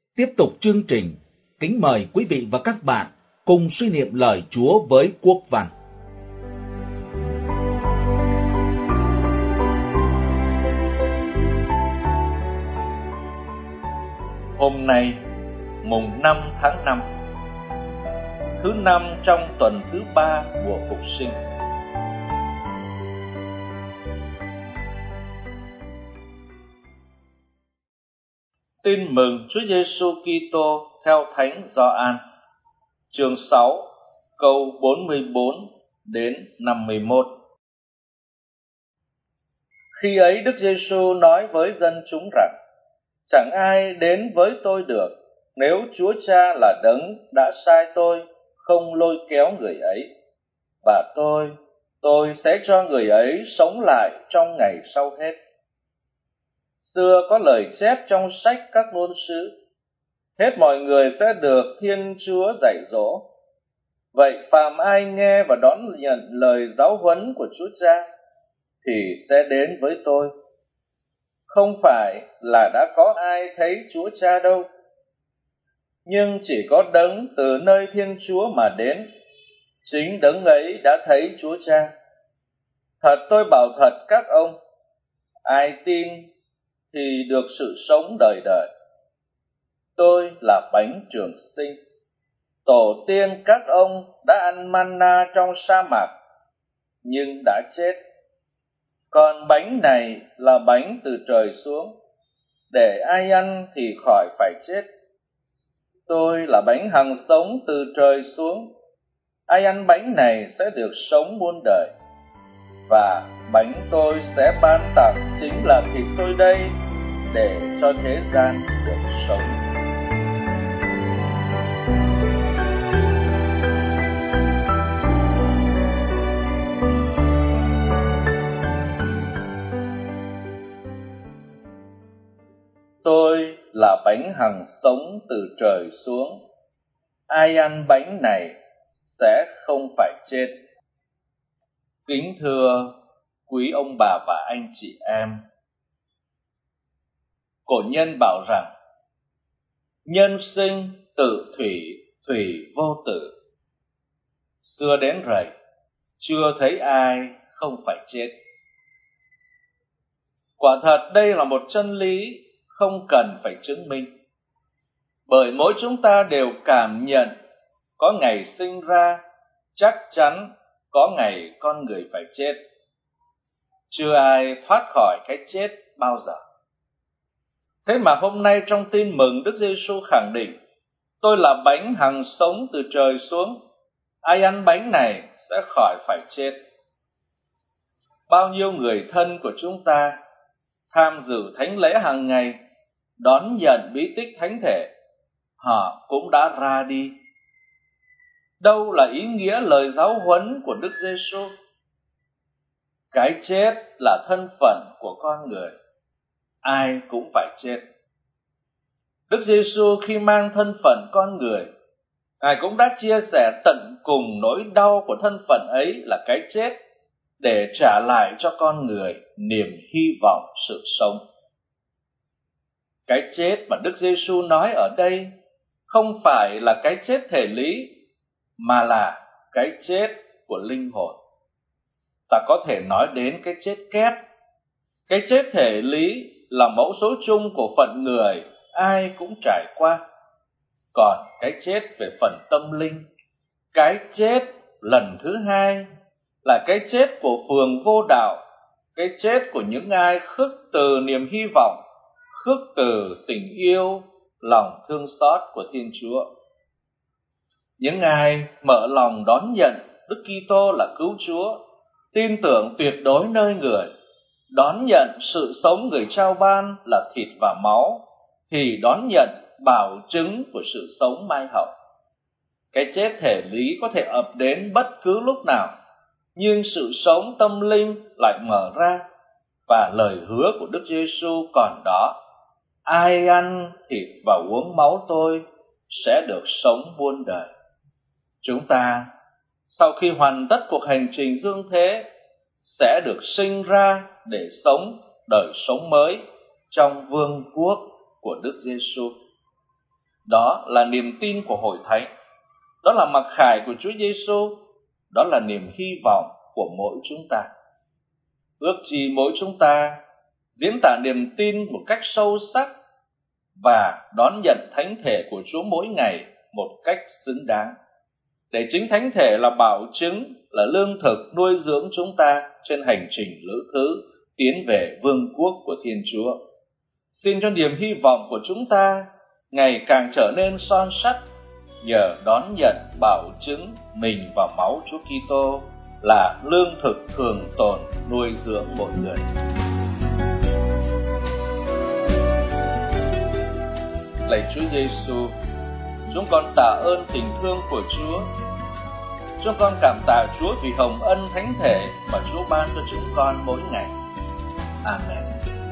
Tiếp tục chương trình, kính mời quý vị và các bạn cùng suy niệm lời Chúa với Quốc Văn. Hôm nay, mùng 5 tháng 5, thứ 5 trong tuần thứ 3 mùa Phục sinh. Tin mừng Chúa Giêsu Kitô theo Thánh Gioan, chương 6, câu 44 đến 51. Khi ấy Đức Giêsu nói với dân chúng rằng: chẳng ai đến với tôi được nếu Chúa Cha là đấng đã sai tôi không lôi kéo người ấy, và tôi sẽ cho người ấy sống lại trong ngày sau hết. Xưa có lời chép trong sách các ngôn sứ: hết mọi người sẽ được Thiên Chúa dạy dỗ. Vậy phàm ai nghe và đón nhận lời giáo huấn của Chúa Cha thì sẽ đến với tôi. Không phải là đã có ai thấy Chúa Cha đâu, nhưng chỉ có đấng từ nơi Thiên Chúa mà đến, chính đấng ấy đã thấy Chúa Cha. Thật tôi bảo thật các ông, ai tin thì được sự sống đời đời. Tôi là bánh trường sinh. Tổ tiên các ông đã ăn manna trong sa mạc, nhưng đã chết. Còn bánh này là bánh từ trời xuống, để ai ăn thì khỏi phải chết. Tôi là bánh hằng sống từ trời xuống. Ai ăn bánh này sẽ được sống muôn đời. Và bánh tôi sẽ ban tặng chính là thịt tôi đây, để cho thế gian được sống. Tôi là bánh hằng sống từ trời xuống. Ai ăn bánh này sẽ không phải chết. Kính thưa quý ông bà và anh chị em, cổ nhân bảo rằng nhân sinh tự thủy, thủy vô tử. Xưa đến rày, chưa thấy ai không phải chết. Quả thật đây là một chân lý không cần phải chứng minh, bởi mỗi chúng ta đều cảm nhận có ngày sinh ra, chắc chắn có ngày con người phải chết. Chưa ai thoát khỏi cái chết bao giờ. Thế mà hôm nay trong tin mừng, Đức Giêsu khẳng định: tôi là bánh hằng sống từ trời xuống. Ai ăn bánh này sẽ khỏi phải chết. Bao nhiêu người thân của chúng ta tham dự thánh lễ hàng ngày, đón nhận bí tích thánh thể, họ cũng đã ra đi. Đâu là ý nghĩa lời giáo huấn của Đức Giêsu? Cái chết là thân phận của con người, ai cũng phải chết. Đức Giêsu khi mang thân phận con người, Ngài cũng đã chia sẻ tận cùng nỗi đau của thân phận ấy là cái chết, để trả lại cho con người niềm hy vọng sự sống. Cái chết mà Đức Giêsu nói ở đây không phải là cái chết thể lý, mà là cái chết của linh hồn. Ta có thể nói đến cái chết kép. Cái chết thể lý là mẫu số chung của phận người, ai cũng trải qua. Còn cái chết về phần tâm linh, cái chết lần thứ hai, là cái chết của phường vô đạo, cái chết của những ai khước từ niềm hy vọng, khước từ tình yêu, lòng thương xót của Thiên Chúa. Những ai mở lòng đón nhận Đức Kitô là cứu Chúa, tin tưởng tuyệt đối nơi người, đón nhận sự sống người trao ban là thịt và máu, thì đón nhận bảo chứng của sự sống mai hậu. Cái chết thể lý có thể ập đến bất cứ lúc nào, nhưng sự sống tâm linh lại mở ra, và lời hứa của Đức Giêsu còn đó: ai ăn thịt và uống máu tôi sẽ được sống muôn đời. Chúng ta, sau khi hoàn tất cuộc hành trình dương thế, sẽ được sinh ra để sống đời sống mới trong vương quốc của Đức Giêsu. Đó là niềm tin của hội thánh, đó là mặc khải của Chúa Giêsu, đó là niềm hy vọng của mỗi chúng ta. Ước gì mỗi chúng ta diễn tả niềm tin một cách sâu sắc và đón nhận thánh thể của Chúa mỗi ngày một cách xứng đáng, để chính thánh thể là bảo chứng, là lương thực nuôi dưỡng chúng ta trên hành trình lữ thứ tiến về vương quốc của Thiên Chúa. Xin cho niềm hy vọng của chúng ta ngày càng trở nên son sắt nhờ đón nhận bảo chứng mình và máu Chúa Kitô là lương thực thường tồn nuôi dưỡng mỗi người. Lạy Chúa Giêsu, chúng con tạ ơn tình thương của Chúa. Chúng con cảm tạ Chúa vì hồng ân thánh thể mà Chúa ban cho chúng con mỗi ngày. Amen.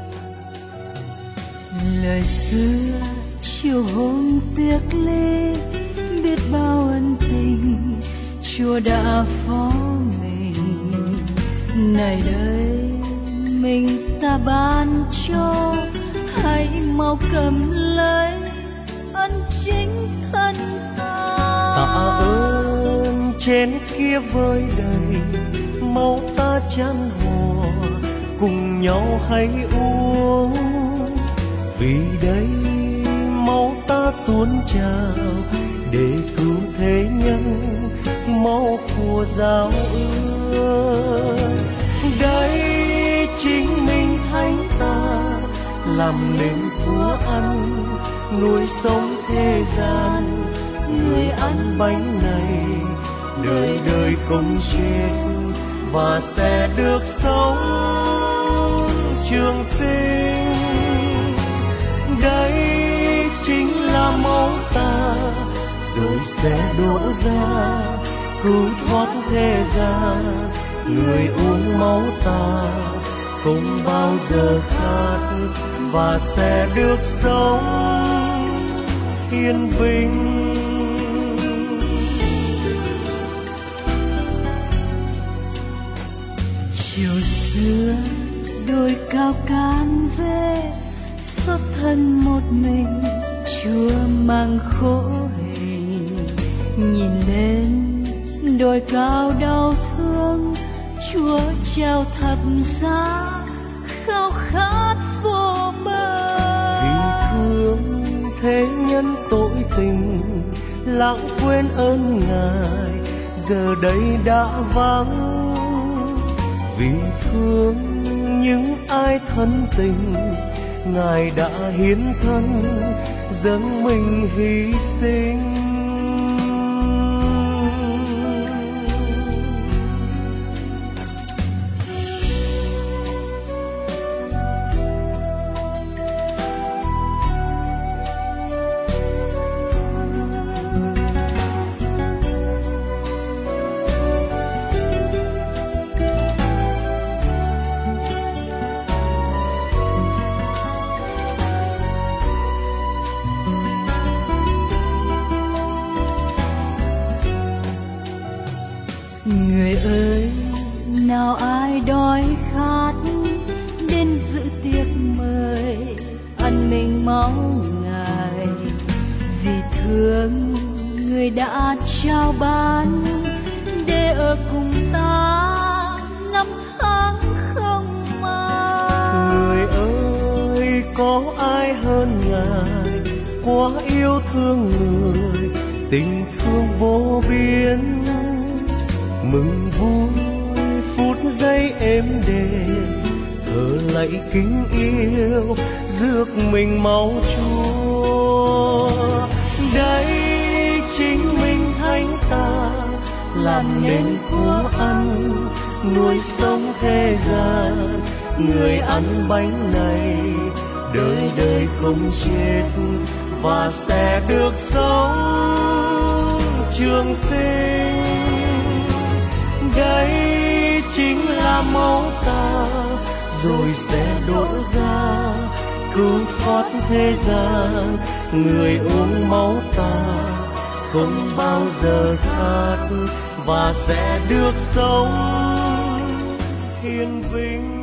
Lời xưa chiều hôm tiếc lê, biết bao ân tình Chúa đã phó mình. Này đây mình ta ban cho, hãy mau cầm lấy ân chính thân ta. Tạ ơn trên kia vơi đầy, mau ta chan hòa cùng nhau hãy uống. Vì đây máu ta tuôn trào để cứu thế nhân, máu của giao ước. Đây chính mình thánh ta làm nên của ăn, nuôi sống thế gian. Người ăn bánh này đời đời không chết và sẽ được sống trường sinh. Đây chính là máu ta rồi sẽ đổ ra cứu thoát thế gian. Người uống máu ta không bao giờ khát và sẽ được sống yên bình. Chiều xưa đôi cao can về, xuất thân một mình Chúa mang khổ hình. Nhìn lên đôi cao đau thương, Chúa trao thập giá khao khát vô bờ. Vì thương thế nhân tội tình, lãng quên ơn Ngài giờ đây đã vắng. Vì thương những ai thân tình, Ngài đã hiến thân dâng mình hy sinh. Người ơi, nào ai đói khát đến dự tiệc mời ăn mình máu Ngài. Vì thương Người đã trao ban để ở cùng ta năm tháng không màng. Người ơi, có ai hơn Ngài quá yêu thương người, tình thương vô biên. Mừng vui phút giây êm đềm, thở lạy kính yêu rước mình máu Chúa. Đây chính mình thánh ta làm nên của ăn, nuôi sống thế gian. Người ăn bánh này đời đời không chết và sẽ được sống trường sinh. Đây chính là máu ta rồi sẽ đổ ra cứu thoát thế gian. Người uống máu ta không bao giờ khát và sẽ được sống yên vinh.